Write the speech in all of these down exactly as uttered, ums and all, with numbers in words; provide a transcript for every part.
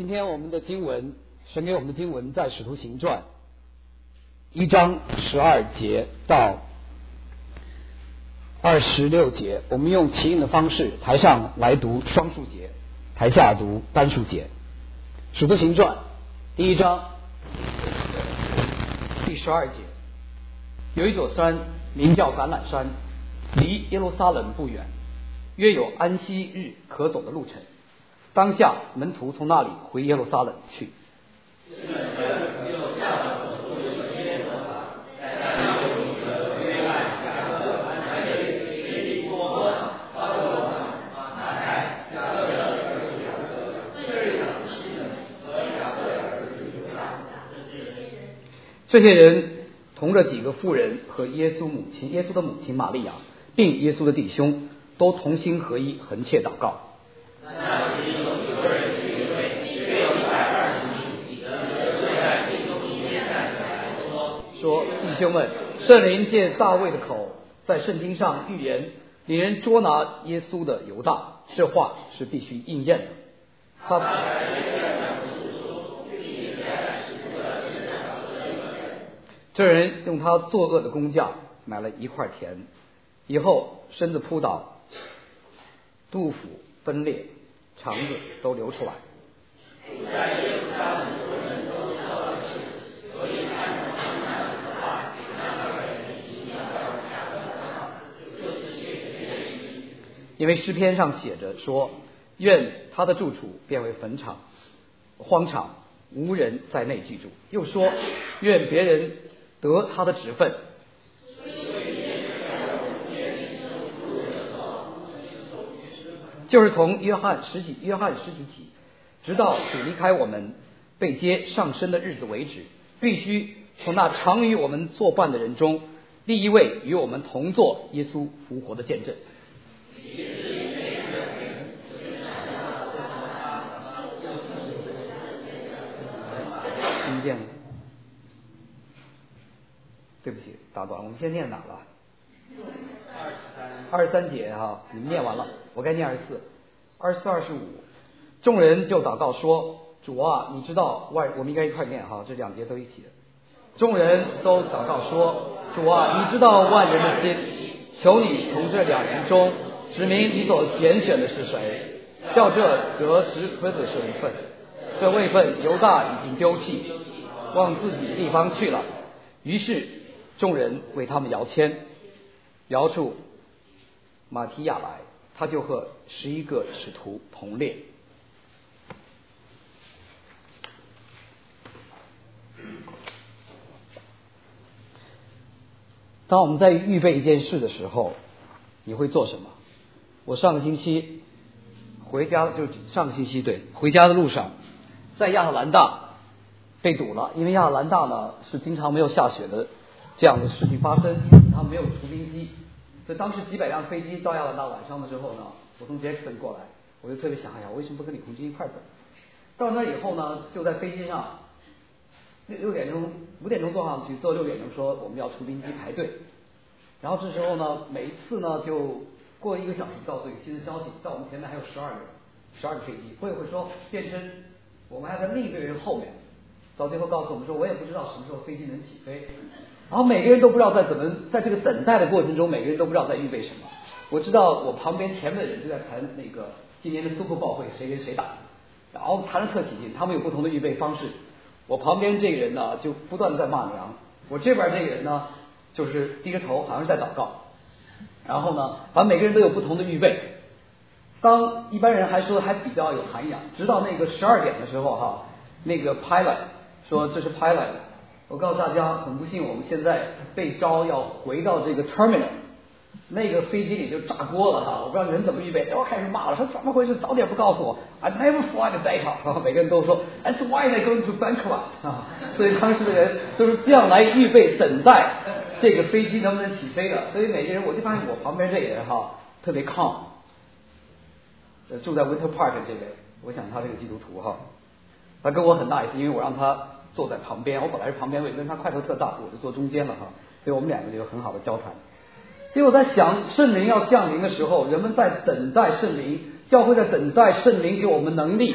今天我们的经文，神给我们的经文在使徒行传一章十二节到二十六节，我们用齐音的方式，台上来读双数节，台下读单数节。使徒行传第一章第十二节，有一座山名叫橄榄山，离耶路撒冷不远，约有安息日可走的路程。当下门徒从那里回耶路撒冷去。这些人同着几个妇人和耶稣母亲耶稣的母亲玛利亚，并耶稣的弟兄，都同心合一，恒切祷告。说，弟兄们，圣灵借大卫的口在圣经上预言，领人捉拿耶稣的犹大，这话是必须应验的。他这人用他作恶的工价买了一块田，以后身子扑倒，肚腹分裂，肠子都流出来。因为诗篇上写着说，愿他的住处变为坟场荒场，无人在内居住。又说，愿别人得他的职分。就是从约翰时期约翰时期起，直到主离开我们被接上升的日子为止，必须从那常与我们作伴的人中立一位与我们同作耶稣复活的见证。听见了？对不起，打断，我们先念哪了？二十三节哈，你们念完了，我该念二十四、二十四、二十五。众人就祷告说：“主啊，你知道万，我们应该一块念哈，这两节都一起的。”众人都祷告说：“主啊，你知道万人的心，求你从这两人中指明你所拣选的是谁，叫这得职分的身份。这位分犹大已经丢弃，往自己地方去了。”于是众人为他们摇签，摇出马提亚来，他就和十一个使徒同列。当我们在预备一件事的时候，你会做什么？我上个星期回家，就上个星期对，回家的路上，在亚特兰大被堵了，因为亚特兰大呢是经常没有下雪的这样的事情发生，因此他没有除冰机，所以当时几百辆飞机到亚特兰大晚上的时候呢，我从 Jackson 过来，我就特别想，哎呀，我为什么不跟李红军一块走？到那以后呢，就在飞机上，六点钟五点钟坐上去，坐六点钟说我们要除冰机排队，然后这时候呢，每一次呢就过一个小时告诉一个新的消息，在我们前面还有十二个人，十二个飞机，会会说变成我们还在另一队人后面，到最后告诉我们说，我也不知道什么时候飞机能起飞，然后每个人都不知道在怎么在这个等待的过程中，每个人都不知道在预备什么。我知道我旁边前面的人就在谈那个今年的 Super Bowl 会谁跟谁打，然后谈得特起劲，他们有不同的预备方式。我旁边这个人呢就不断的在骂娘，我这边这个人呢就是低着头好像是在祷告，然后呢反正每个人都有不同的预备。当一般人还说还比较有涵养，直到那个十二点的时候哈，那个 pilot 说这是 pilot， 我告诉大家很不幸，我们现在被召要回到这个 terminal， 那个飞机里就炸锅了哈，我不知道人怎么预备，然后开始骂了，说怎么回事，早点不告诉我 I never fly the data， 然后每个人都说 That's why they go to bankrupt 啊，所以当时的人都是这样来预备等待这个飞机能不能起飞的，所以每个人我就发现我旁边这个人哈特别 calm， 住在 Winter Park 这边，我想他这个基督徒哈，他跟我很大意思，因为我让他坐在旁边，我本来是旁边位，但是他块头特大，我就坐中间了哈，所以我们两个就有很好的交谈。所以我在想，圣灵要降临的时候，人们在等待圣灵，教会在等待圣灵给我们能力，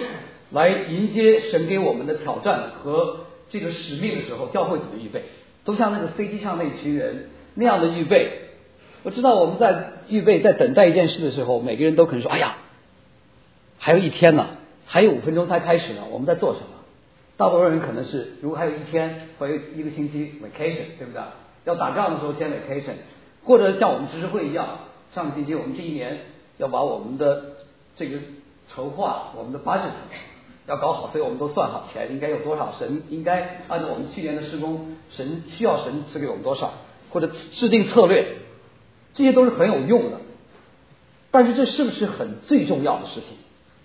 来迎接神给我们的挑战和这个使命的时候，教会怎么预备？都像那个飞机上那群人那样的预备。我知道我们在预备在等待一件事的时候，每个人都可能说，哎呀还有一天呢，还有五分钟才开始呢，我们在做什么？大多数人可能是如果还有一天或者一个星期 vacation， 对不对？要打仗的时候先 vacation， 或者像我们执事会一样，上个星期我们这一年要把我们的这个筹划我们的 budget 要搞好，所以我们都算好钱应该有多少，神应该按照我们去年的施工，神需要神赐给我们多少，或者制定策略，这些都是很有用的。但是这是不是很最重要的事情？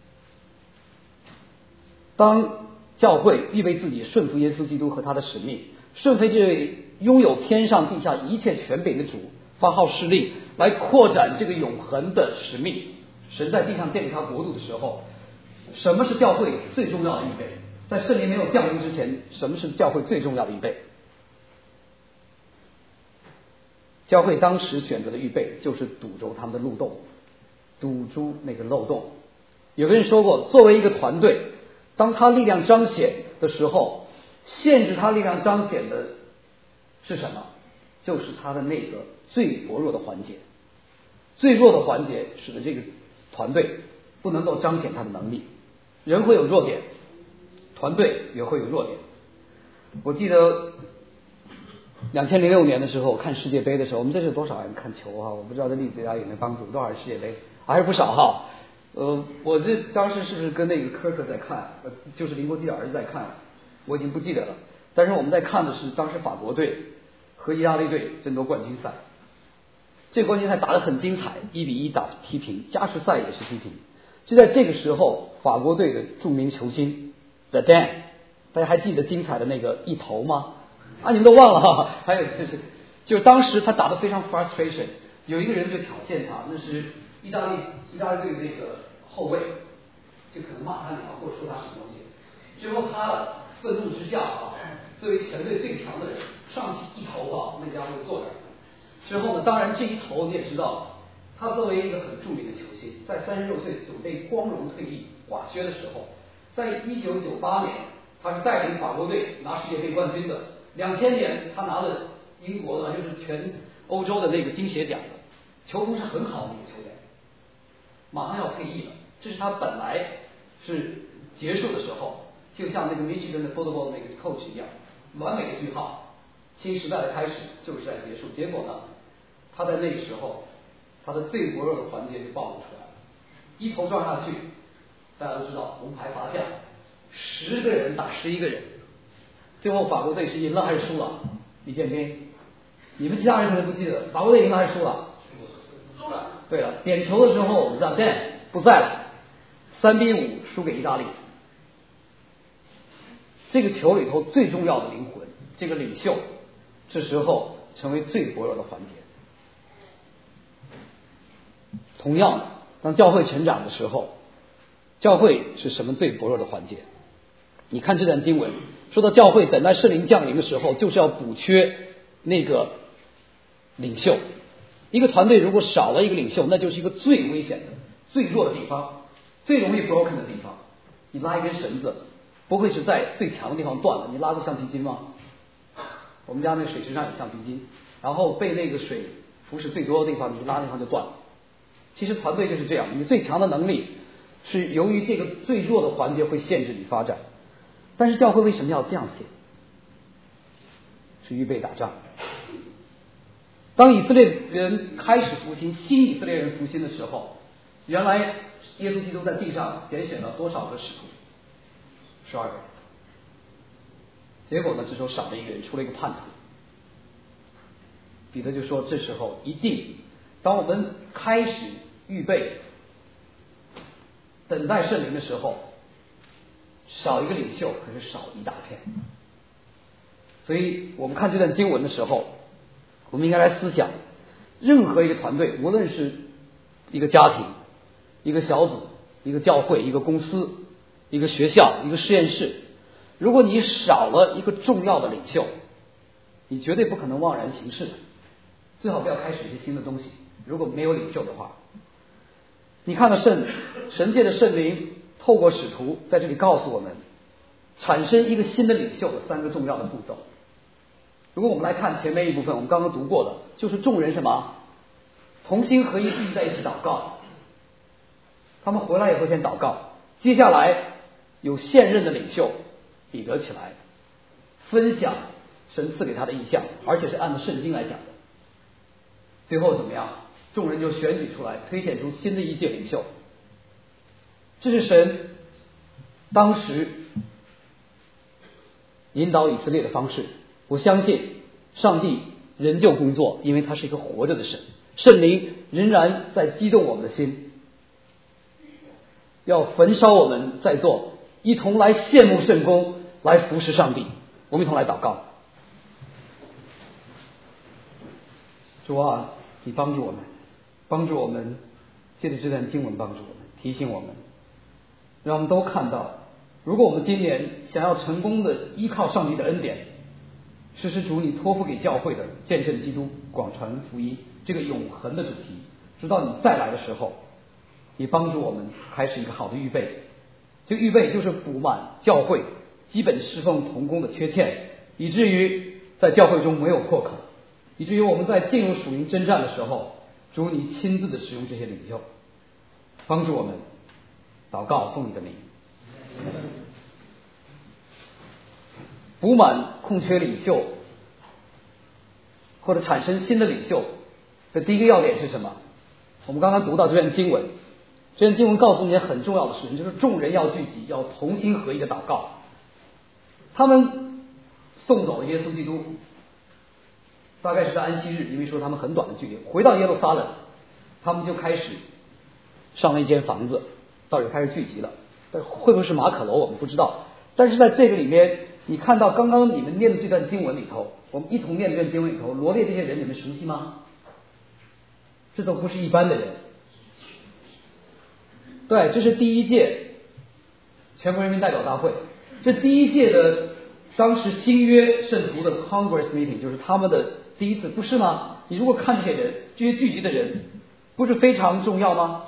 当教会预备自己顺服耶稣基督和他的使命，顺服这位拥有天上地下一切权柄的主，发号施令，来扩展这个永恒的使命。神在地上建立他国度的时候，什么是教会最重要的预备？在圣灵没有降临之前，什么是教会最重要的预备？教会当时选择的预备就是堵住他们的漏洞，堵住那个漏洞。有个人说过，作为一个团队，当他力量彰显的时候，限制他力量彰显的是什么？就是他的那个最薄弱的环节。最弱的环节使得这个团队不能够彰显他的能力。人会有弱点，团队也会有弱点。我记得两千零六年的时候看世界杯的时候，我们这是多少人看球啊？我不知道这例子大家有没有帮助？多少人世界杯？还是不少哈。呃，我这当时是不是跟那个科克在看？呃，就是林国基的儿子在看，我已经不记得了。但是我们在看的是当时法国队和意大利队争夺冠军赛。这个冠军赛打得很精彩，一比一打踢平，加时赛也是踢平。就在这个时候，法国队的著名球星 The Dan， 大家还记得精彩的那个一头吗？啊，你们都忘了哈。还有就是，就是当时他打得非常 frustration， 有一个人就挑衅他，那是意大利意大利队的那个后卫，就可能骂他两个或者说他什么东西。最后他愤怒之下啊，作为全队最强的人，上去一头啊，那家伙就坐这儿。之后呢，当然这一头你也知道，他作为一个很著名的球星，在三十六岁准备光荣退役瓦薛的时候，在一九九八年，他是带领法国队拿世界杯冠军的。两千年他拿了英国的，就是全欧洲的那个金鞋奖的，球风是很好的一个球员，马上要退役了。这是他本来是结束的时候，就像那个密西根的 football 那个 coach 一样，完美的句号，新时代的开始，旧时代的结束。结果呢，他在那个时候，他的最薄弱的环节就暴露出来了，一头撞下去，大家都知道红牌罚下，十个人打十一个人，最后法国队是赢了还是输了？李建斌，你们其他人可能不记得，法国队赢了还是输了？输了。对了，点球的时候让Dan不在了，三比五输给意大利。这个球里头最重要的灵魂，这个领袖，这时候成为最薄弱的环节。同样的，当教会成长的时候，教会是什么最薄弱的环节？你看这段经文说到，教会等待圣灵降临的时候，就是要补缺那个领袖。一个团队如果少了一个领袖，那就是一个最危险的、最弱的地方，最容易 broken 的地方。你拉一根绳子，不会是在最强的地方断了，你拉过橡皮筋吗？我们家那水池上有橡皮筋，然后被那个水腐蚀最多的地方，你拉那地方就断了。其实团队就是这样，你最强的能力是由于这个最弱的环节会限制你发展。但是教会为什么要这样写？是预备打仗。当以色列人开始复兴，新以色列人复兴的时候，原来耶稣基督在地上拣选了多少个使徒？十二个人。结果呢，这时候少了一个人，出了一个叛徒。彼得就说，这时候一定，当我们开始预备等待圣灵的时候，少一个领袖可是少一大片。所以我们看这段经文的时候，我们应该来思想，任何一个团队，无论是一个家庭、一个小组、一个教会、一个公司、一个学校、一个实验室，如果你少了一个重要的领袖，你绝对不可能妄然行事的。最好不要开始一些新的东西，如果没有领袖的话。你看到圣神界的圣灵透过使徒在这里告诉我们，产生一个新的领袖的三个重要的步骤。如果我们来看前面一部分，我们刚刚读过的，就是众人什么同心合一聚集在一起祷告，他们回来以后先祷告，接下来有现任的领袖彼得起来分享神赐给他的意象，而且是按照圣经来讲的。最后怎么样？众人就选举出来，推选出新的一届领袖。这是神当时引导以色列的方式。我相信上帝仍旧工作，因为他是一个活着的神，圣灵仍然在激动我们的心，要焚烧我们在座，一同来羡慕圣功，来服侍上帝。我们一同来祷告。主啊，你帮助我们，帮助我们，借着这段经文帮助我们，提醒我们，让我们都看到，如果我们今年想要成功的依靠上帝的恩典，实施主你托付给教会的见证基督、广传福音这个永恒的主题，直到你再来的时候，你帮助我们开始一个好的预备。这个预备就是补满教会基本侍奉同工的缺陷，以至于在教会中没有破口，以至于我们在进入属灵征战的时候，主你亲自的使用这些领袖，帮助我们。祷告奉你的名，补满空缺领袖或者产生新的领袖的第一个要点是什么？我们刚刚读到这段经文，这段经文告诉你很重要的事情，就是众人要聚集，要同心合一的祷告。他们送走了耶稣基督，大概是在安息日，因为说他们很短的距离，回到耶路撒冷，他们就开始上了一间房子，到底开始聚集了。但会不会是马可楼我们不知道，但是在这个里面，你看到刚刚你们念的这段经文里头，我们一同念这段经文里头罗列这些人，你们熟悉吗？这都不是一般的人。对，这是第一届全国人民代表大会，这第一届的当时新约圣徒的 Congress meeting， 就是他们的第一次，不是吗？你如果看这些人，这些聚集的人，不是非常重要吗？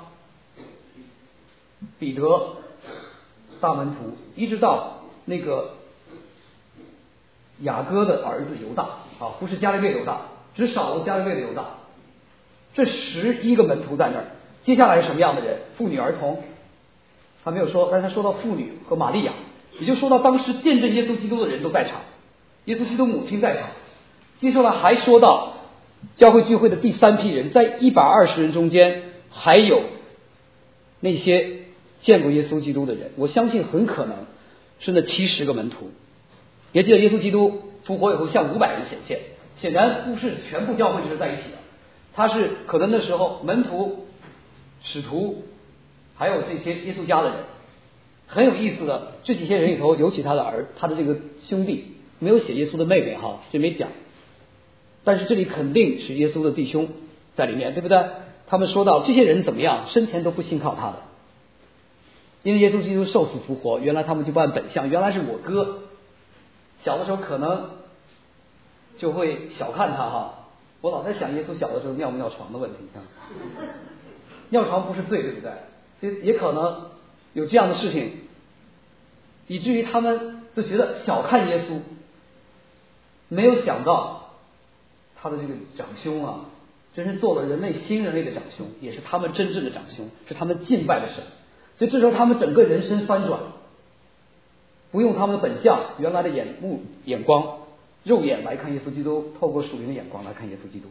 彼得大门徒，一直到那个雅各的儿子犹大啊，不是加利略犹大，只少了加利略的犹大。这十一个门徒在那儿，接下来是什么样的人？妇女儿童，他没有说，但是他说到妇女和玛利亚，也就说到当时见证耶稣基督的人都在场，耶稣基督母亲在场。接下来还说到教会聚会的第三批人，在一百二十人中间还有那些见过耶稣基督的人，我相信很可能是那七十个门徒。也记得耶稣基督复活以后向五百人显现，显然不是全部教会就是在一起的，他是可能那时候门徒、使徒还有这些耶稣家的人。很有意思的，这几些人里头，尤其他的儿，他的这个兄弟，没有写耶稣的妹妹哈，这没讲，但是这里肯定是耶稣的弟兄在里面，对不对？他们说到这些人怎么样，生前都不信靠他的，因为耶稣基督受死复活，原来他们就不按本相，原来是我哥，小的时候可能就会小看他哈。我老在想耶稣小的时候尿不尿床的问题，尿床不是罪，对不对？也可能有这样的事情，以至于他们就觉得小看耶稣，没有想到他的这个长兄啊，真是做了人类新人类的长兄，也是他们真正的长兄，是他们敬拜的神。所以这时候他们整个人生翻转，不用他们的本相原来的眼目眼光肉眼来看耶稣基督，透过属灵的眼光来看耶稣基督。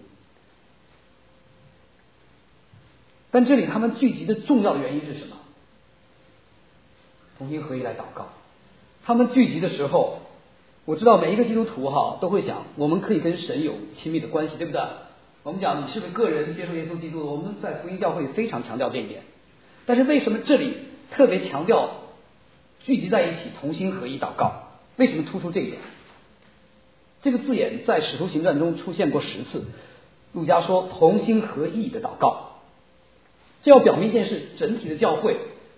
但这里他们聚集的重要的原因是什么？同心合一来祷告。他们聚集的时候，我知道每一个基督徒哈都会想，我们可以跟神有亲密的关系，对不对？我们讲你是不是个人接受耶稣基督，我们在福音教会非常强调这一点。但是为什么这里特别强调聚集在一起同心合一祷告？为什么突出这一点？这个字眼在使徒行传中出现过十次，路加说同心合意的祷告，这要表明一件事，整体的教会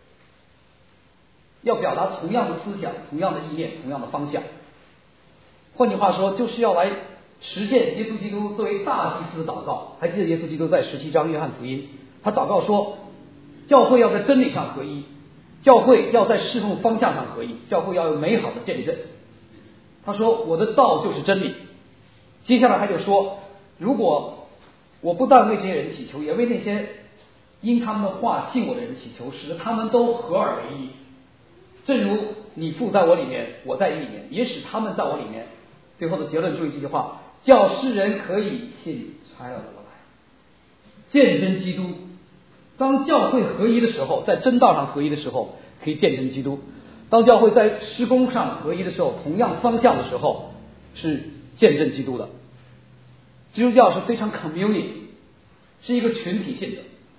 要表达同样的思想、同样的意念、同样的方向。换句话说，就是要来实现耶稣基督作为大祭司的祷告。还记得耶稣基督在十七章约翰福音，他祷告说教会要在真理上合一， 教会要在侍奉方向上合一，教会要有美好的见证。他说我的道就是真理。接下来他就说，如果我不但为这些人祈求，也为那些因他们的话信我的人祈求，使得他们都合而为一，正如你父在我里面，我在你里面，也使他们在我里面。最后的结论，注意这句话，叫世人可以信差了我来，见证基督。当教会合一的时候，在真道上合一的时候，可以见证基督；当教会在施工上合一的时候，同样方向的时候，是见证基督的。基督教是非常 community， 是一个群体性的，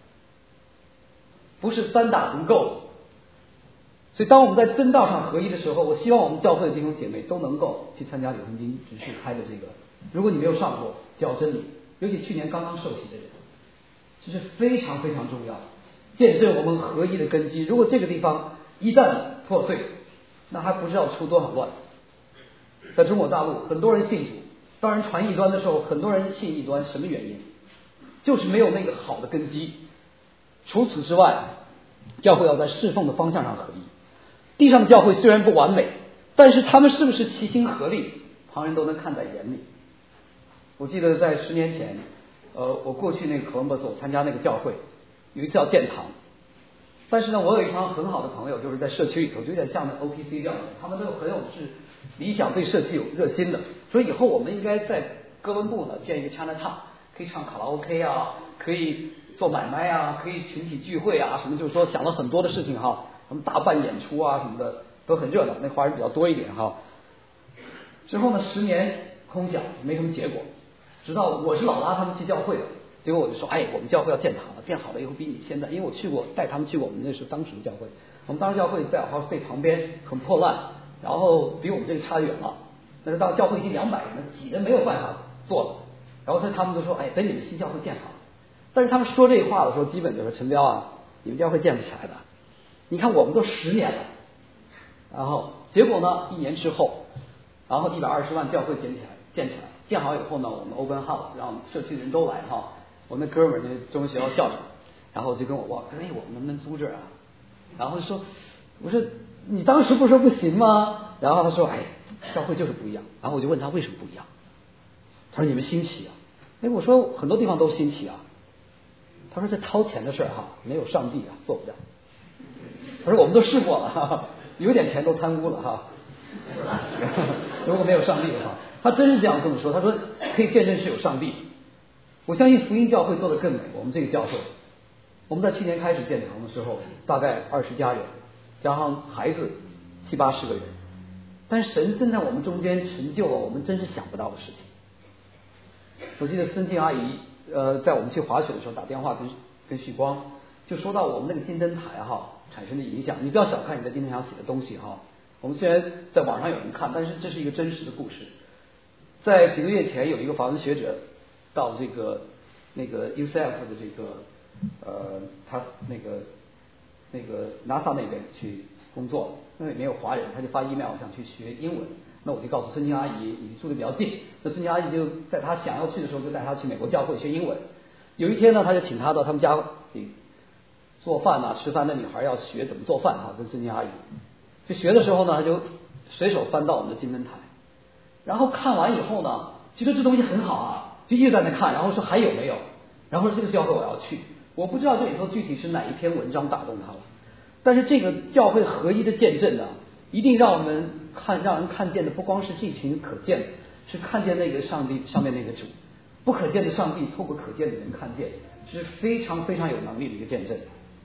不是单打独斗的。所以当我们在真道上合一的时候，我希望我们教会的弟兄姐妹都能够去参加柳恒金执事开的这个，如果你没有上过教真理，尤其去年刚刚受洗的人，这是非常非常重要的，见证我们合一的根基。如果这个地方一旦破碎，那还不知道出多少乱。在中国大陆很多人信主，当然传异端的时候很多人信异端，什么原因？就是没有那个好的根基。除此之外，教会要在侍奉的方向上合一。地上的教会虽然不完美，但是他们是不是齐心合力，旁人都能看在眼里。我记得在十年前呃，我过去那个 Columbus 我参加那个教会，有一次叫建堂，但是呢，我有一帮很好的朋友，就是在社区里头，就有点像那 O P C 这样的，他们都很有是理想，对社区有热心的，所以以后我们应该在哥伦布呢建一个 Chinatown， 可以唱卡拉 OK 啊，可以做买卖啊，可以群体聚会啊，什么就是说想了很多的事情哈，他们大办演出啊什么的都很热闹，那华人比较多一点哈。之后呢，十年空想，没什么结果。直到我是老拉他们去教会的，结果我就说，哎，我们教会要建堂了，建好了以后比你现在，因为我去过，带他们去过我们那时候当时的教会，我们当时教会在 Ohio State 旁边，很破烂，然后比我们这个差远了。那时候到教会已经两百人了，挤得没有办法做了。然后所以他们都说，哎，等你们新教会建好。但是他们说这话的时候，基本就是陈彪啊，你们教会建不起来的。你看我们都十年了，然后结果呢，一年之后，然后一百二十万教会建起来，建起来。建好以后呢，我们 open house 让社区的人都来哈。我那哥们儿那中文学校校长，然后就跟我问，他说：“哎，我们能不能租这儿啊？”然后就说：“我说你当时不是说不行吗？”然后他说：“哎，教会就是不一样。”然后我就问他为什么不一样？他说：“你们新奇啊。”哎，我说很多地方都新奇啊。他说：“这掏钱的事儿哈，没有上帝啊，做不了。”他说：“我们都试过了，哈哈，有点钱都贪污了哈。如果没有上帝的话。”他真是这样跟我说，他说可以见证是有上帝。我相信福音教会做得更美，我们这个教会，我们在去年开始建堂的时候，大概二十家人，加上孩子七八十个人，但是神真在我们中间成就了我们真是想不到的事情。我记得孙静阿姨呃，在我们去滑雪的时候打电话跟跟旭光，就说到我们那个金灯台哈产生的影响。你不要小看你在金灯台上写的东西哈，我们虽然在网上有人看，但是这是一个真实的故事。在几个月前，有一个法文学者到这个那个 U C F 的这个呃，他那个那个 NASA 那边去工作，那里面有华人，他就发 email 想去学英文。那我就告诉孙静阿姨，你住的比较近，那孙静阿姨就在他想要去的时候，就带他去美国教会学英文。有一天呢，他就请他到他们家里做饭啊、吃饭。那女孩要学怎么做饭啊，跟孙静阿姨。就学的时候呢，他就随手翻到我们的金灯台。然后看完以后呢，觉得这东西很好啊，就一直在那看，然后说还有没有？然后说这个教会我要去。我不知道这里头具体是哪一篇文章打动他了，但是这个教会合一的见证呢，一定让我们看，让人看见的不光是这群可见的，是看见那个上帝上面那个主，不可见的上帝透过可见的人看见，是非常非常有能力的一个见证。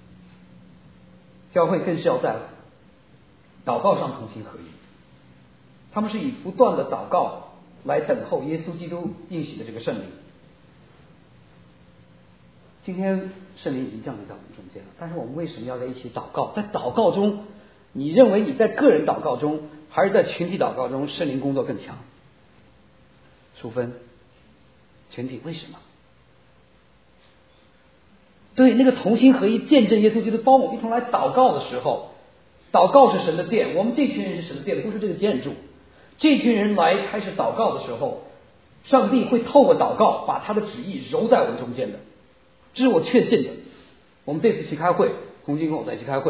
教会更是要在祷告上同心合一。他们是以不断的祷告来等候耶稣基督应许的这个圣灵。今天圣灵已经降临在我们中间了，但是我们为什么要在一起祷告？在祷告中，你认为你在个人祷告中还是在群体祷告中圣灵工作更强？淑芬，群体为什么？对，那个同心合一见证耶稣基督，帮我们一同来祷告的时候，祷告是神的殿，我们这群人是神的殿，不是这个建筑。这群人来开始祷告的时候，上帝会透过祷告把他的旨意揉在我们中间的，这是我确信的。我们这次去开会，洪金跟我在一起开会，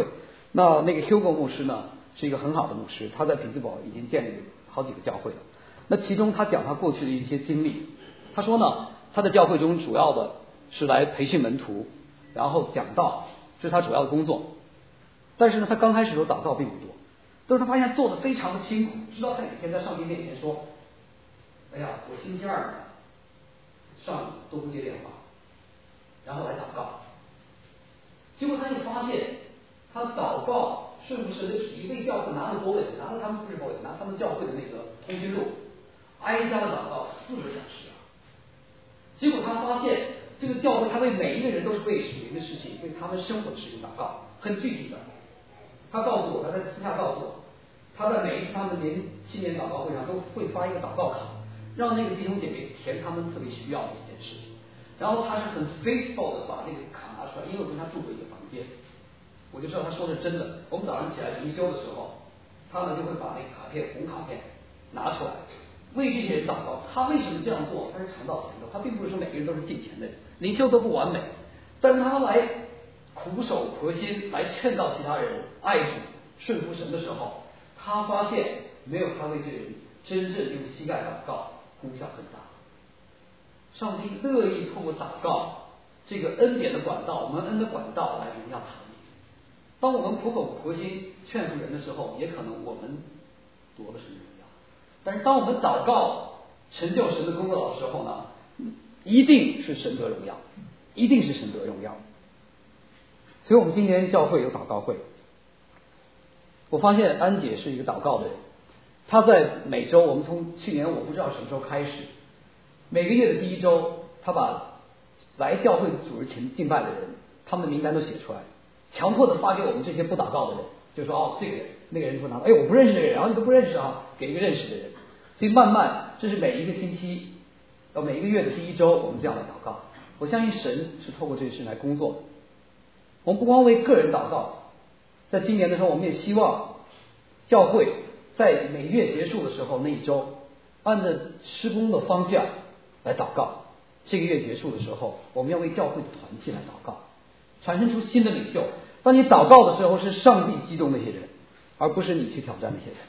那那个 Hugo 牧师呢，是一个很好的牧师，他在匹兹堡已经建立了好几个教会了。那其中他讲他过去的一些经历，他说呢，他的教会中主要的是来培训门徒，然后讲道，这是他主要的工作。但是呢，他刚开始的时候祷告并不多，但是他发现做的非常的辛苦，直到他有一天在上帝面前说：“哎呀，我星期二上午都不接电话，然后来祷告。”结果他就发现，他祷告顺服神的旨意，为教会拿了国伟，拿了他们不是国伟，拿他们教会的那个通讯录，挨家的祷告四个小时啊。结果他发现，这个教会他为每一个人都是为属灵的事情，为他们生活的事情祷告，很具体的。他告诉我，他在私下告诉我，他在每一次他们年新年祷告会上都会发一个祷告卡，让那个弟兄姐妹填他们特别需要的一件事情。然后他是很 faithful 的把那个卡拿出来，因为我跟他住过一个房间，我就知道他说的是真的。我们早上起来灵修的时候，他呢就会把那个卡片红卡片拿出来，为这些人祷告。他为什么这样做？他是尝到甜头，他并不是说每个人都是敬虔的人，灵修都不完美，但是他来苦守婆心，来劝导其他人爱主顺服神的时候，他发现没有他为这人真正用膝盖祷告功效很大。上帝乐意透过祷告这个恩典的管道，蒙恩的管道来荣耀他。当我们苦口婆心劝服人的时候，也可能我们夺的是荣耀，但是当我们祷告成就神的工作的时候呢，一定是神得荣耀，一定是神得荣耀。所以我们今年教会有祷告会，我发现安姐是一个祷告的人，她在每周，我们从去年我不知道什么时候开始，每个月的第一周，她把来教会主日前敬拜的人，他们的名单都写出来，强迫的发给我们这些不祷告的人，就说哦，这个人那个人说他，哎，我不认识这个人，然后你都不认识啊，给一个认识的人。所以慢慢，这是每一个星期到每一个月的第一周，我们这样来祷告。我相信神是透过这个事情来工作的。我们不光为个人祷告，在今年的时候，我们也希望教会在每月结束的时候那一周，按照施工的方向来祷告。这个月结束的时候，我们要为教会的团契来祷告，产生出新的领袖。当你祷告的时候，是上帝激动那些人，而不是你去挑战那些人。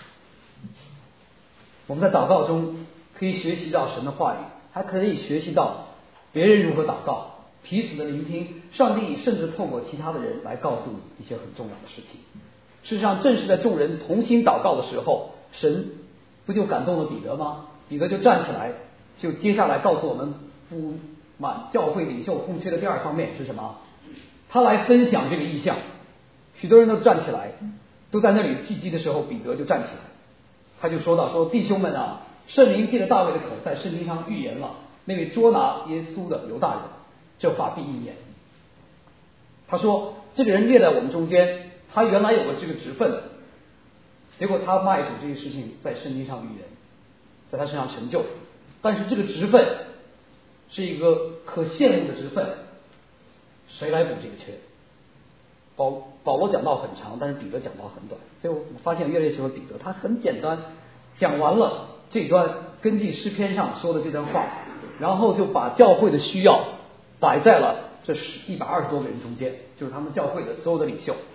我们在祷告中可以学习到神的话语，还可以学习到别人如何祷告，彼此的聆听。上帝甚至透过其他的人来告诉你一些很重要的事情。事实上，正是在众人同心祷告的时候，神不就感动了彼得吗？彼得就站起来，就接下来告诉我们补满教会领袖空缺的第二方面是什么？他来分享这个意象。许多人都站起来，都在那里聚集的时候，彼得就站起来，他就说到说弟兄们啊，圣灵借着大卫的口在圣经上预言了那位捉拿耶稣的犹大人，这话必应验。他说这个人列在我们中间，他原来有个这个职分，结果他卖主这个事情在圣经上预言，在他身上成就，但是这个职分是一个可羡慕的职分，谁来补这个缺？保保罗讲到很长，但是彼得讲到很短，所以我发现越来越喜欢彼得，他很简单，讲完了这段根据诗篇上说的这段话，然后就把教会的需要摆在了这一百二十多个人中间，就是他们教会的所有的领袖。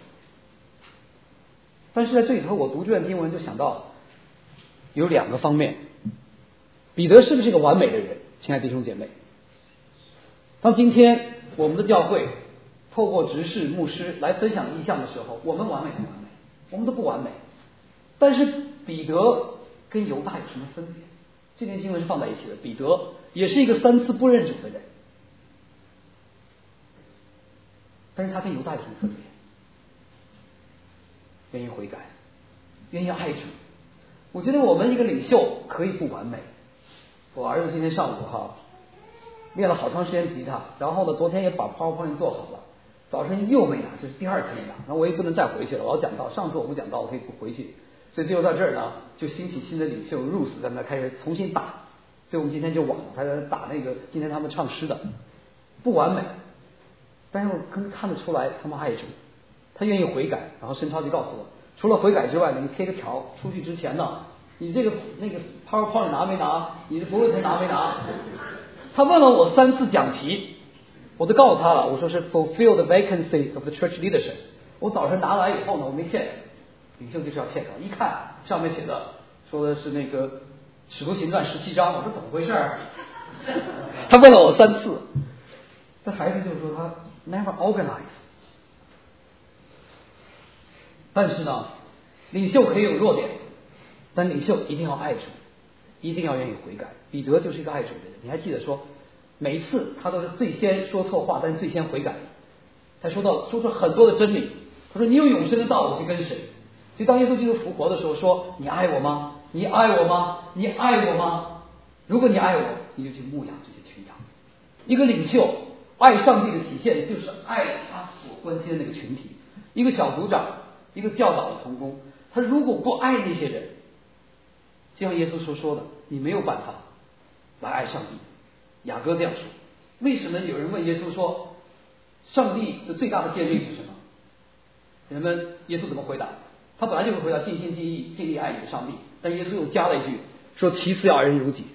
但是在这里头，我读这段经文就想到有两个方面，彼得是不是一个完美的人？亲爱的弟兄姐妹，当今天我们的教会透过执事牧师来分享异象的时候，我们完美不完美？我们都不完美。但是彼得跟犹大有什么分别？这篇经文是放在一起的。彼得也是一个三次不认主的人，但是他跟犹大有什么分别？愿意悔改，愿意爱主。我觉得我们一个领袖可以不完美。我儿子今天上午哈练了好长时间吉他，然后呢昨天也把 PowerPoint 做好了，早晨又没拿，这是第二次没拿，那我也不能再回去了。我要讲到上次我不讲到，我可以不回去，所以最后在这儿呢，就兴起新的领袖 Ruth 在那开始重新打，所以我们今天就晚了，他在打那个今天他们唱诗的，不完美，但是我能看得出来他们爱主，他愿意悔改。然后申超就告诉我，除了悔改之外，你贴个条，出去之前呢，你这个那个 PowerPoint 拿没拿？你的博士拿没拿？他问了我三次讲题，我都告诉他了，我说是 fulfill the vacancy of the church leadership， 我早晨拿来以后呢，我没签，领袖就是要签稿，一看上面写的说的是那个使徒行传十七章，我说怎么回事儿？他问了我三次，这孩子就是说他 never organize。但是呢，领袖可以有弱点，但领袖一定要爱主，一定要愿意悔改。彼得就是一个爱主的人，你还记得说，每一次他都是最先说错话，但是最先悔改。他说到说出很多的真理，他说你有永生的道，我去跟谁？所以当耶稣基督复活的时候说，你爱我吗？你爱我吗？你爱我吗？如果你爱我，你就去牧养这些群羊。一个领袖爱上帝的体现就是爱他所关心的那个群体。一个小组长，一个教导的同工，他如果不爱那些人，就像耶稣所说的，你没有办法来爱上帝。雅各这样说。为什么有人问耶稣说，上帝的最大的诫命是什么？人们耶稣怎么回答？他本来就会回答尽心尽意尽力爱你的上帝，但耶稣又加了一句说，其次要爱人如己。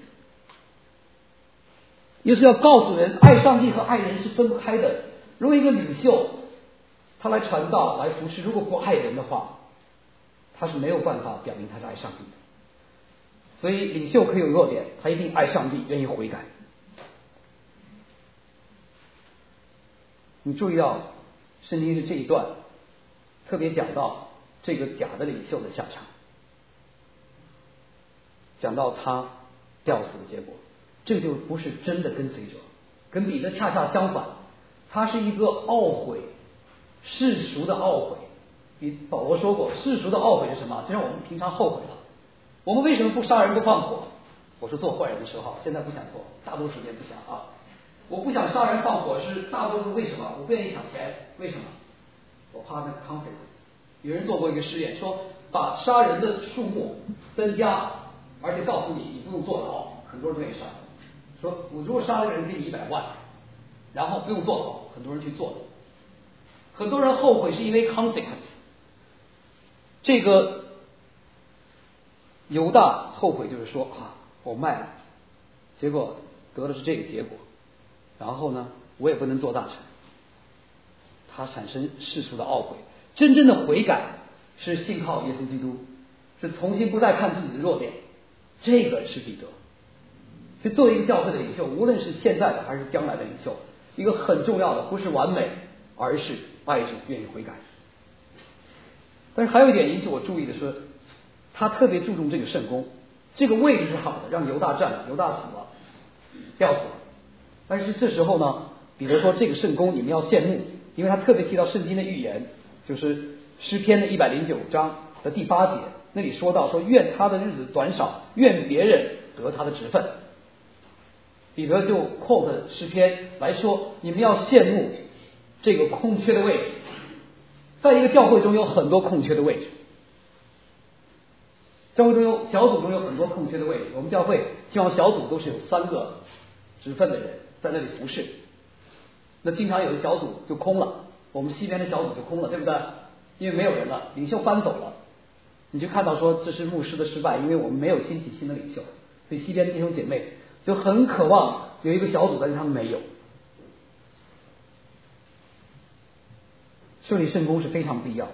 耶稣要告诉人，爱上帝和爱人是分不开的。如果一个领袖他来传道来服侍，如果不爱人的话，他是没有办法表明他是爱上帝的。所以领袖可以有弱点，他一定爱上帝，愿意悔改。你注意到圣经是这一段特别讲到这个假的领袖的下场，讲到他吊死的结果，这就不是真的跟随者，跟彼得恰恰相反，他是一个懊悔世俗的懊悔。比保罗说过，世俗的懊悔是什么？就像我们平常后悔了，我们为什么不杀人不放火？我是做坏人的时候，现在不想做，大多数时间不想啊。我不想杀人放火是大多数为什么？我不愿意抢钱，为什么？我怕那个 consequence。有人做过一个实验，说把杀人的数目增加，而且告诉你你不用坐牢，很多人愿意杀。说我如果杀了个人给你一百万，然后不用坐牢，很多人去做了。很多人后悔是因为 consequence。这个犹大后悔就是说啊，我卖了，结果得的是这个结果。然后呢，我也不能做大臣，他产生世俗的懊悔。真正的悔改是信靠耶稣基督，是重新不再看自己的弱点，这个是彼得。所以作为一个教会的领袖，无论是现在的还是将来的领袖，一个很重要的不是完美，而是爱主，愿意悔改。但是还有一点引起我注意的是，他特别注重这个圣工，这个位置是好的，让犹大站了，犹大死了，吊死了。但是这时候呢，彼得说这个圣工你们要羡慕，因为他特别提到圣经的预言，就是诗篇的一百零九章的第八节，那里说到说愿他的日子短少，愿别人得他的职分。彼得就 quote 诗篇来说，你们要羡慕这个空缺的位置。在一个教会中有很多空缺的位置，教会中有小组中有很多空缺的位置。我们教会希望小组都是有三个职分的人在那里服侍，那经常有的小组就空了，我们西边的小组就空了，对不对？因为没有人了，领袖搬走了，你就看到说这是牧师的失败，因为我们没有兴起新的领袖，所以西边的弟兄姐妹就很渴望有一个小组，但是他们没有。设立圣工是非常必要的。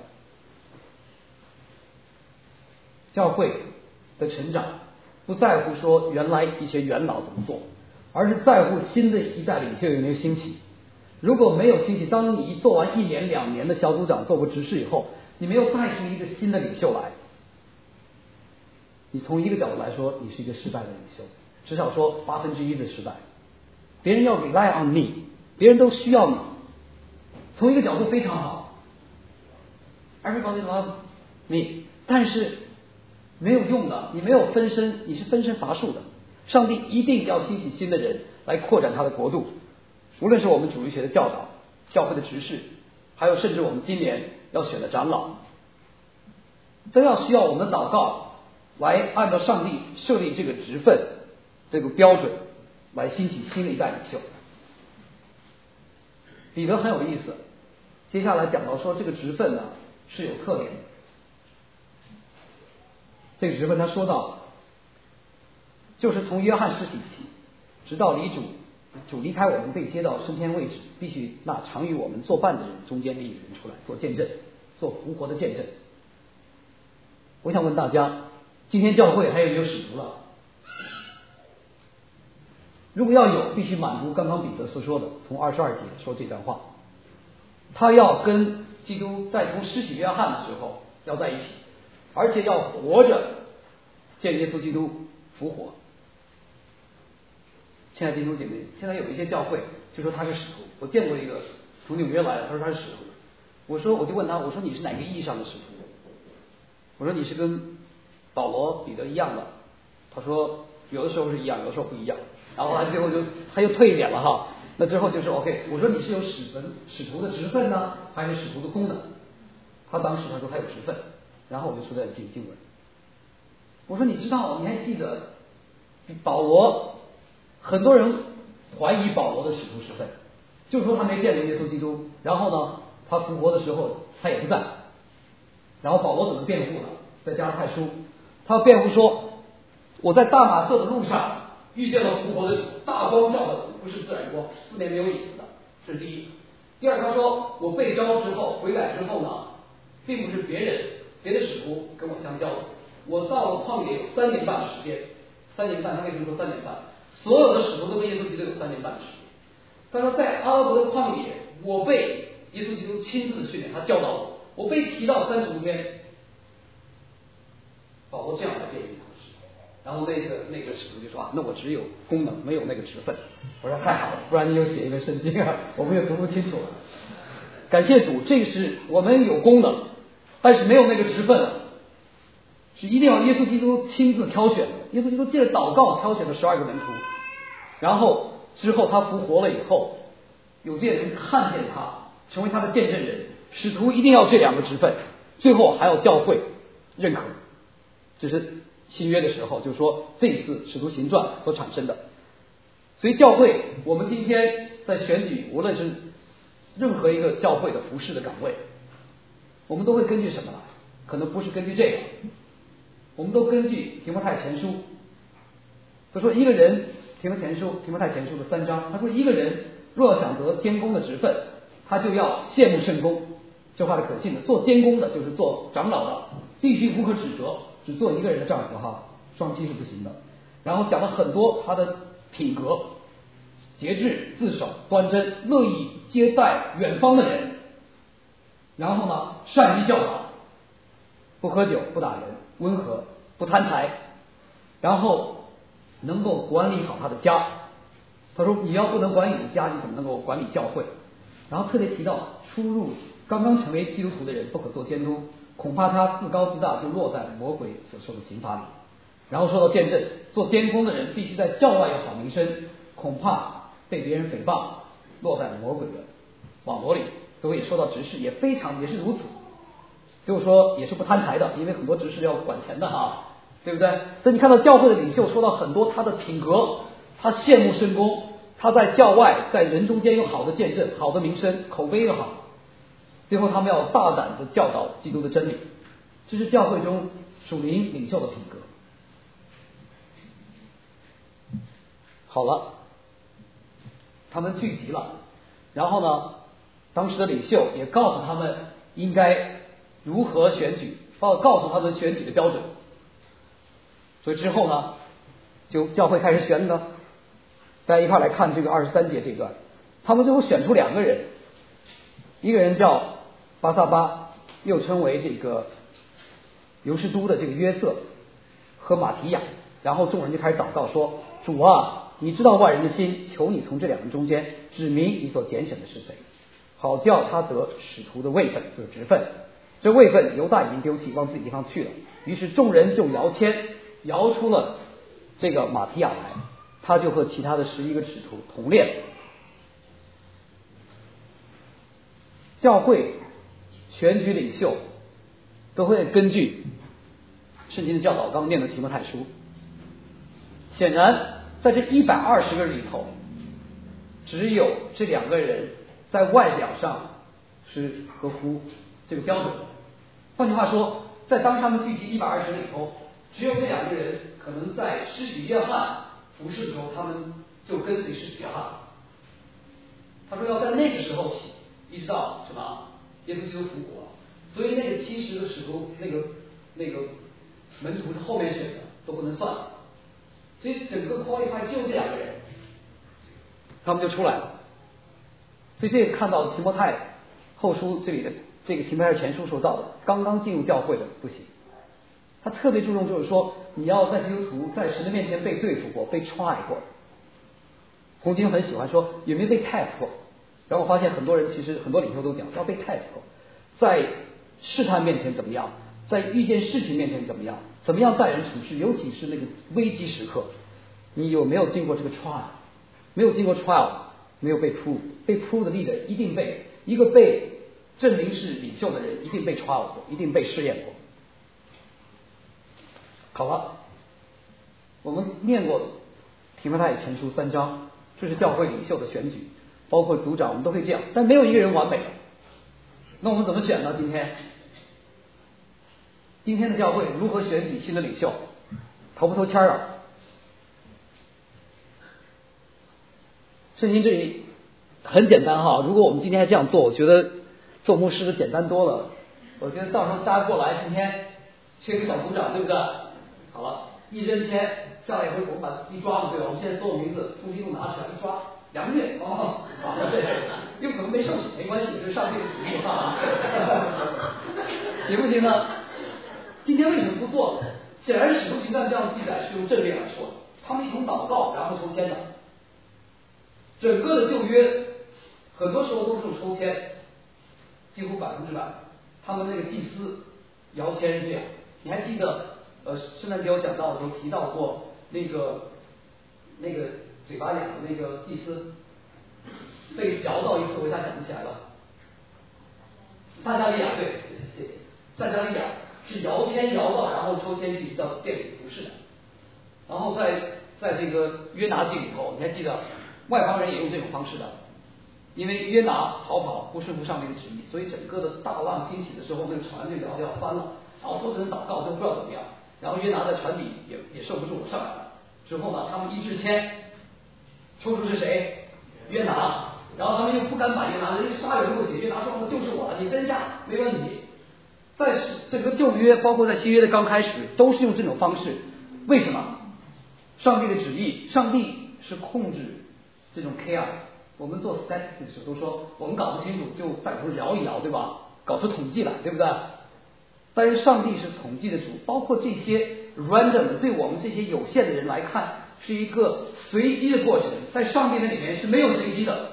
教会的成长不在乎说原来一些元老怎么做，而是在乎新的一代领袖有没有兴起。如果没有兴起，当你做完一年两年的小组长，做过执事以后，你没有带出一个新的领袖来，你从一个角度来说，你是一个失败的领袖，至少说八分之一的失败。别人要 rely on me， 别人都需要你。从一个角度非常好 ，everybody loves me， 但是没有用的，你没有分身，你是分身乏术的。上帝一定要兴起新的人来扩展他的国度，无论是我们主日学的教导、教会的执事，还有甚至我们今年要选的长老，都要需要我们的祷告来按照上帝设立这个职分、这个标准来兴起新的一代领袖。彼得很有意思，接下来讲到说这个职分呢是有特点的。这个职分他说到，就是从约翰施洗起，直到离主主离开我们被接到升天位置，必须那常与我们作伴的人中间立一人出来做见证。 做复活的见证。我想问大家，今天教会还有没有使徒了？如果要有，必须满足刚刚彼得所说的，从二十二节说这段话，他要跟基督在从施洗约翰的时候要在一起，而且要活着见耶稣基督复活。亲爱的弟兄姐妹，现在有一些教会就说他是使徒，我见过一个从纽约来的，他说他是使徒。我说我就问他，我说你是哪个意义上的使徒？我说你是跟保罗、彼得一样的？他说有的时候是一样，有的时候不一样。然后他最后就他又退一点了哈。那之后就是 OK， 我说你是有使分使徒的职分呢，还是使徒的功能？他当时他说他有职分，然后我就出来经经文。我说你知道，你还记得保罗？很多人怀疑保罗的使徒身份，就说他没见过耶稣基督，然后呢，他复活的时候他也不在。然后保罗怎么辩护呢？在加拉太书，他辩护说，我在大马色的路上遇见了复活的主，大光照的不是自然光，四面没有影子的，这是第一。第二，他说我被召之后回来之后呢，并不是别人别的使徒跟我相交的，我到了旷野有三年半时间，三年半，他为什么说三年半？所有的使徒都跟耶稣基督有三年半的时间。他说在阿拉伯的旷野，我被耶稣基督亲自训练，他教导我，我被提到三十五天。保罗这样来辩护他的使徒，然后那个那个使徒就说啊，那我只有功能，没有那个职分。我说太好了，不然你又写一个圣经啊，我们又读不清楚了。感谢主，这个是我们有功能，但是没有那个职分，是一定要耶稣基督亲自挑选的。耶稣基督借着祷告挑选了十二个门徒，然后之后他复活了以后，有些人看见他，成为他的见证人。使徒一定要这两个职分，最后还要教会认可。这是新约的时候，就是说这一次使徒行传所产生的。所以教会，我们今天在选举，无论是任何一个教会的服侍的岗位，我们都会根据什么来？可能不是根据这个，我们都根据提摩太前书。他说一个人，提摩前书提摩太前书的三章，他说一个人若要想得监工的职分，他就要羡慕圣工。这话是可信的，做监工的就是做长老的，必须无可指责，只做一个人的丈夫哈，双妻是不行的。然后讲了很多他的品格，节制、自守、端真，乐意接待远方的人。然后呢，善于教导，不喝酒，不打人，温和，不贪财，然后能够管理好他的家。他说你要不能管理你的家，你怎么能够管理教会？然后特别提到出入刚刚成为基督徒的人不可做监督，恐怕他自高自大，就落在魔鬼所受的刑罚里。然后说到见证，做监工的人必须在教外有好名声，恐怕被别人诽谤，落在魔鬼的网罗里。所以也说到执事，也非常也是如此，就是说也是不贪财的，因为很多执事要管钱的哈，对不对？所以你看到教会的领袖说到很多他的品格，他羡慕圣工，他在教外在人中间有好的见证，好的名声，口碑又好。最后他们要大胆的教导基督的真理，这是教会中属灵领袖的品格。好了，他们聚集了，然后呢，当时的领袖也告诉他们应该如何选举，告告诉他们选举的标准。所以之后呢，就教会开始选了。大家一块来看这个二十三节这段，他们最后选出两个人，一个人叫巴撒巴，又称为这个犹士都的这个约瑟和马提亚。然后众人就开始祷告说，主啊，你知道万人的心，求你从这两人中间指明你所拣选的是谁，好叫他得使徒的位分，就是职分。这位分犹大已经丢弃，往自己地方去了。于是众人就摇签，摇出了这个马提亚来，他就和其他的十一个使徒同列。教会选举领袖都会根据圣经的教导，刚刚念的提摩太书。显然在这一百二十个人里头，只有这两个人在外表上是合乎这个标准的。换句话说，在当他们聚集一百二十人里头，只有这两个人可能在施洗约翰服侍的时候，他们就跟随施洗约翰。他说要在那个时候起，一直到什么耶稣基督复活， 所以那个七十个使徒，那个那个门徒是后面选的，都不能算。所以整个 qualify 就这两个人，他们就出来了。所以这个看到提摩太后书这里的这个提摩太前书说到的，刚刚进入教会的不行。他特别注重就是说，你要在基督徒在神的面前被对付过，被 try 过。洪金很喜欢说有没有被 test 过，然后我发现很多人其实很多领袖都讲要被 test 过，在试探面前怎么样，在遇见事情面前怎么样，怎么样待人处事，尤其是那个危机时刻，你有没有经过这个 trial？ 没有经过 trial， 没有被 prove， 被 prove 的 leader 一定被一个被证明是领袖的人一定被 trial 过，一定被试验过。好了，我们念过提摩太前书三章，这是教会领袖的选举，包括组长，我们都会这样，但没有一个人完美的。那我们怎么选呢？今天，今天的教会如何选举新的领袖？投不投签啊？圣经这里很简单哈，如果我们今天还这样做，我觉得做牧师简单多了。我觉得到时候大家过来，今天缺个小组长，对不对？好了，一扔签下来以后，我们把一抓嘛，对吧？我们现在所有名字通讯录拿出来一抓，杨月哦，好，对对，又可能没圣写，没关系，这是上帝的旨意啊，行不行呢？今天为什么不做？显然使徒行传这样记载是用正面来说的，他们一同祷告，然后抽签的。整个的旧约很多时候都是用抽签，几乎百分之百。他们那个祭司摇签是这样，你还记得？呃，圣诞节我讲到的时候提到过那个那个嘴巴痒的那个祭司被摇到一次，我一下想不起来了。撒加利亚，对，谢谢。撒加利亚是摇签摇到，然后抽签去到殿里服侍的。然后在在这个约拿记里头，你还记得外邦人也用这种方式的，因为约拿逃跑不顺服上帝的旨意，所以整个的大浪兴起的时候，那个船就摇得要翻了，然后所有人祷告都不知道怎么样。然后约拿在船底也也受不住了，上来了。之后呢，他们一支签，抽出是谁？约拿。然后他们又不敢把约拿，人家杀人过血，约拿说：“就是我了，你真下没问题。”在整个旧约，包括在新约的刚开始，都是用这种方式。为什么？上帝的旨意，上帝是控制这种 chaos。我们做 statistics 的时候都说，我们搞不清楚就在里头摇一摇，对吧？搞出统计来，对不对？但是上帝是统计的主，包括这些 random 对我们这些有限的人来看是一个随机的过程，在上帝的里面是没有随机的。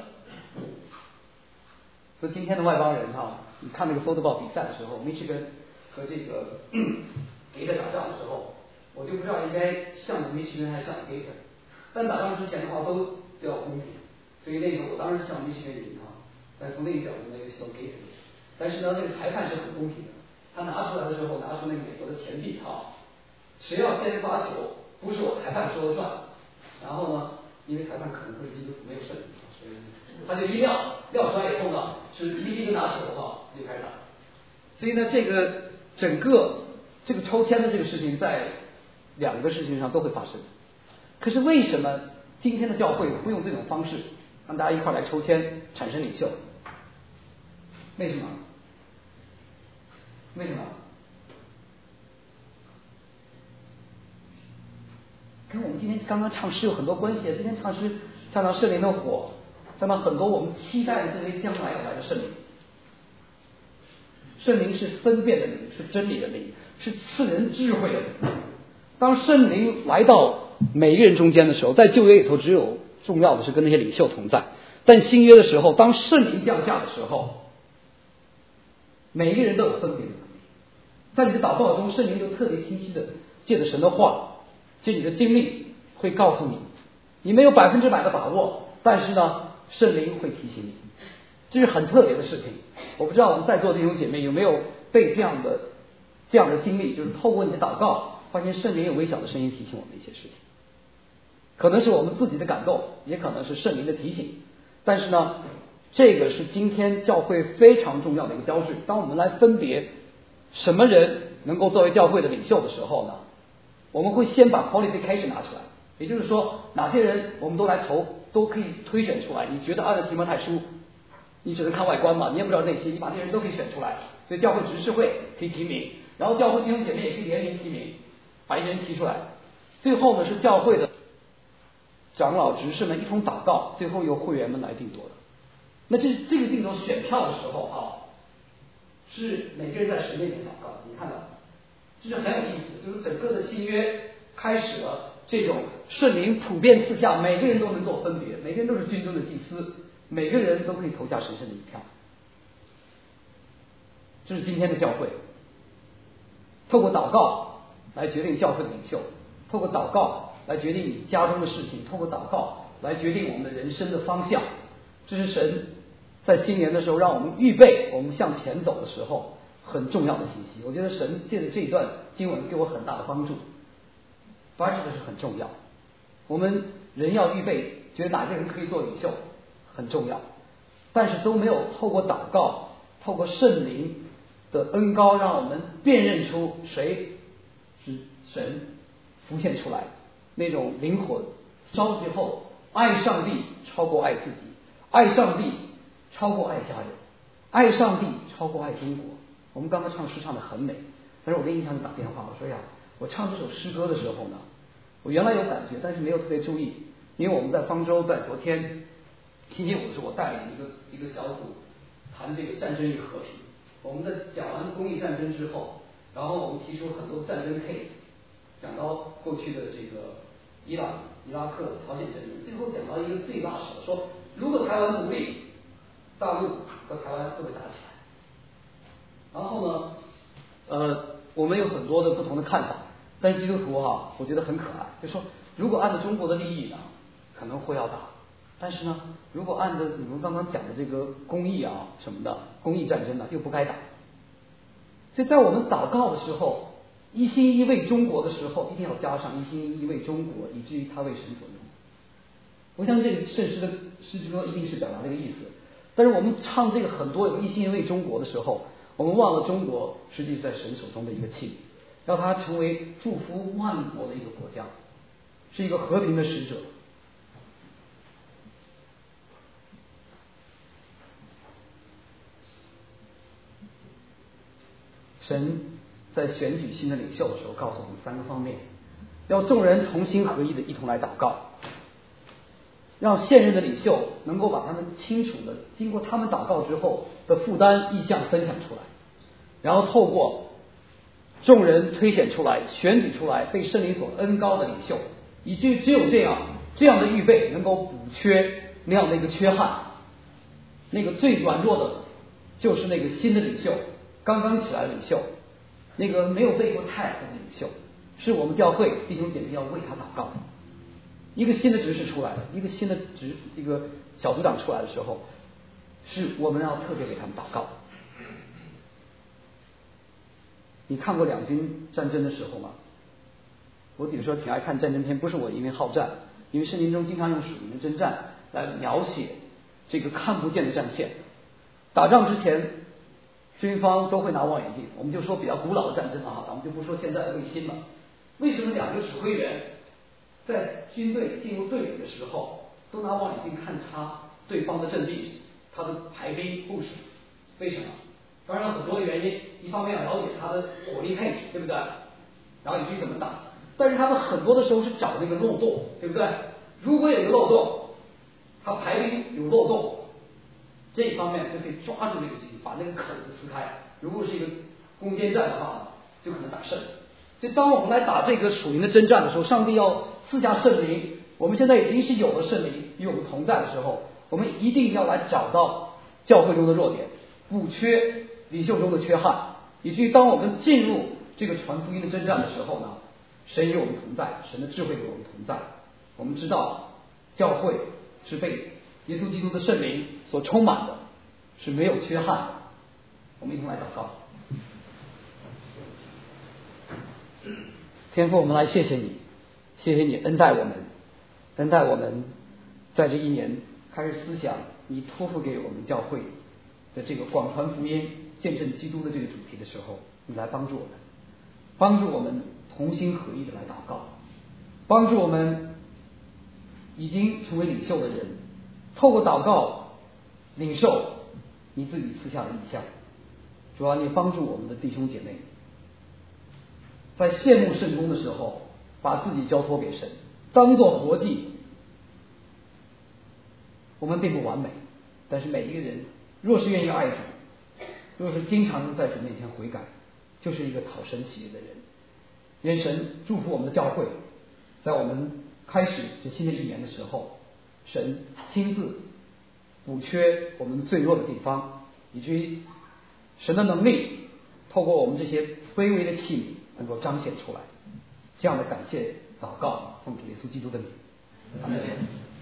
所以今天的外邦人哈，你看那个 football 比赛的时候，密歇根和这个 Gator 打仗的时候，我就不知道应该向密歇根还是向 Gator， 但打仗之前的话都都要公平，所以那个我当时向密歇根赢哈，但从那一角度那个向 Gator， 但是呢那个裁判是很公平的。他拿出来的时候，拿出那个美国的钱币哈，谁要先发球，不是我裁判说了算。然后呢，因为裁判可能会基督徒没有胜利，所以他就一撂撂出来以后呢，是一个拿球的话就开始打。所以呢，这个整个这个抽签的这个事情，在两个事情上都会发生。可是为什么今天的教会不用这种方式，让大家一块来抽签产生领袖？为什么？为什么？跟我们今天刚刚唱诗有很多关系。今天唱诗唱到圣灵的火，唱到很多我们期待的这些将来要来的圣灵。圣灵是分辨的灵，是真理的灵，是赐人智慧的灵。当圣灵来到每一个人中间的时候，在旧约里头只有重要的是跟那些领袖同在，但新约的时候，当圣灵降下的时候，每一个人都有分别的。在你的祷告中，圣灵就特别清晰的借着神的话，借你的经历会告诉你，你没有百分之百的把握，但是呢，圣灵会提醒你，这是很特别的事情。我不知道我们在座的弟兄姐妹有没有被这样的这样的经历，就是透过你的祷告，发现圣灵有微小的声音提醒我们一些事情，可能是我们自己的感动，也可能是圣灵的提醒。但是呢，这个是今天教会非常重要的一个标志。当我们来分别什么人能够作为教会的领袖的时候呢，我们会先把 qualification 拿出来，也就是说哪些人我们都来投，都可以推选出来。你觉得按照提摩太书，你只能看外观嘛，你也不知道内心，你把这些人都可以选出来， 所以教会执事会可以提名，然后教会弟兄姐妹也可以联名提名，把一个人提出来，最后呢是教会的长老执事们一同祷告，最后由会员们来定夺的。那这这个定夺选票的时候啊，是每个人在神面前祷告，你看到，这就很有意思，就是整个的新约开始了这种圣灵普遍赐下，每个人都能做分别，每个人都是军中的祭司，每个人都可以投下神圣的一票。这是今天的教会，透过祷告来决定教会的领袖，透过祷告来决定你家中的事情，透过祷告来决定我们的人生的方向。这是神在新年的时候让我们预备我们向前走的时候很重要的信息。我觉得神借着这一段经文给我很大的帮助，发现这是很重要。我们人要预备，觉得哪个人可以做领袖很重要，但是都没有透过祷告，透过圣灵的恩膏，让我们辨认出谁是神浮现出来那种灵魂烧之后爱上帝超过爱自己，爱上帝超过爱家人，爱上帝超过爱中国。我们刚刚唱诗唱得很美，但是我跟印象就打电话，我说呀，我唱这首诗歌的时候呢，我原来有感觉，但是没有特别注意，因为我们在方舟在昨天星期五的时候，我带领一个一个小组谈这个战争与和平。我们在讲完公益战争之后，然后我们提出很多战争 case， 讲到过去的这个伊朗、伊拉克、朝鲜战争，最后讲到一个最拉扯，说如果台湾独立，大陆和台湾会不会打起来？然后呢，呃，我们有很多的不同的看法，但是基督徒哈、啊，我觉得很可爱，就说如果按照中国的利益呢，可能会要打，但是呢，如果按照你们刚刚讲的这个公益啊什么的公益战争呢，又不该打。所以在我们祷告的时候，一心一为中国的时候，一定要加上一心一为中国，以至于他为神所用。我相信这个圣诗的诗歌一定是表达这个意思。但是我们唱这个很多有一心一为中国的时候，我们忘了中国实际在神手中的一个器皿，让它成为祝福万国的一个国家，是一个和平的使者。神在选举新的领袖的时候，告诉我们三个方面：要众人同心合意的一同来祷告，让现任的领袖能够把他们清楚的经过他们祷告之后的负担意向分享出来，然后透过众人推选出来、选举出来被圣灵所恩膏的领袖，以至于只有这样这样的预备能够补缺那样的一个缺憾。那个最软弱的就是那个新的领袖，刚刚起来的领袖，那个没有背过太的领袖，是我们教会弟兄姐妹要为他祷告。一个新的执事出来了，一个新的执一个小组长出来的时候，是我们要特别给他们祷告。你看过两军战争的时候吗？我有时候挺爱看战争片，不是我因为好战，因为圣经中经常用属灵的征战来描写这个看不见的战线。打仗之前，军方都会拿望远镜，我们就说比较古老的战争啊，咱们就不说现在的卫星了。为什么两个指挥员在军队进入队伍的时候都拿望远镜看他对方的阵地，他的排兵部署？为什么？当然很多的原因，一方面要了解他的火力配置，对不对？然后以至于怎么打。但是他们很多的时候是找那个漏洞，对不对？如果有个漏洞，他排兵有漏洞，这一方面就可以抓住那个机会，把那个口子撕开。如果是一个攻坚战的话，就可能打胜。所以当我们来打这个属灵的征战的时候，上帝要赐下圣灵，我们现在已经是有了圣灵与我们同在的时候，我们一定要来找到教会中的弱点，补缺领袖中的缺憾，以至于当我们进入这个传福音的征战的时候呢，神与我们同在，神的智慧与我们同在。我们知道教会是被耶稣基督的圣灵所充满的，是没有缺憾的。我们一同来祷告。天父，我们来谢谢你，谢谢你恩待我们，恩待我们在这一年开始思想你托付给我们教会的这个广传福音、见证基督的这个主题的时候，你来帮助我们，帮助我们同心合意的来祷告，帮助我们已经成为领袖的人，透过祷告领受你自己赐下的意象， 主要你帮助我们的弟兄姐妹，在谢幕圣工的时候，把自己交托给神，当作活祭。我们并不完美，但是每一个人若是愿意爱主，若是经常在主面前悔改，就是一个讨神喜悦的人。愿神祝福我们的教会，在我们开始这新的一年的时候，神亲自补缺我们最弱的地方，以至于神的能力透过我们这些卑微的器皿能够彰显出来。这样的感谢祷告，奉主耶稣基督的名，阿门。